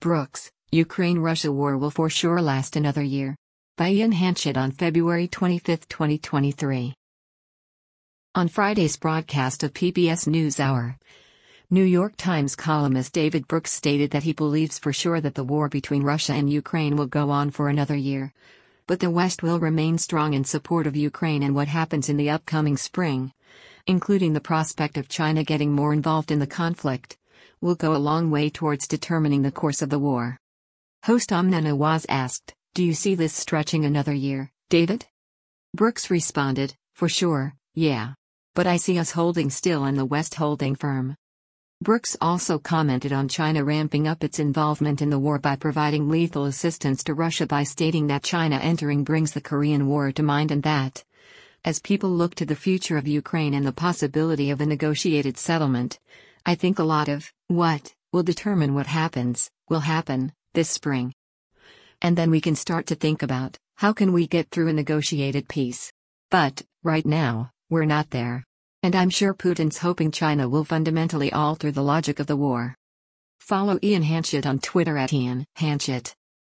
Brooks, Ukraine-Russia war will for sure last another year. By Ian Hanchett on February 25, 2023. On Friday's broadcast of PBS NewsHour, New York Times columnist David Brooks stated that he believes for sure that the war between Russia and Ukraine will go on for another year. But the West will remain strong in support of Ukraine, and what happens in the upcoming spring, including the prospect of China getting more involved in the conflict, will go a long way towards determining the course of the war. Host Amna Nawaz asked, "Do you see this stretching another year, David?" Brooks responded, "For sure, yeah. But I see us holding still and the West holding firm." Brooks also commented on China ramping up its involvement in the war by providing lethal assistance to Russia by stating that China entering brings the Korean War to mind, and that, as people look to the future of Ukraine and the possibility of a negotiated settlement, I think a lot of what will determine what happens will happen this spring. And then we can start to think about how can we get through a negotiated peace. But right now, we're not there. And I'm sure Putin's hoping China will fundamentally alter the logic of the war. Follow Ian Hanchett on Twitter @IanHanchett.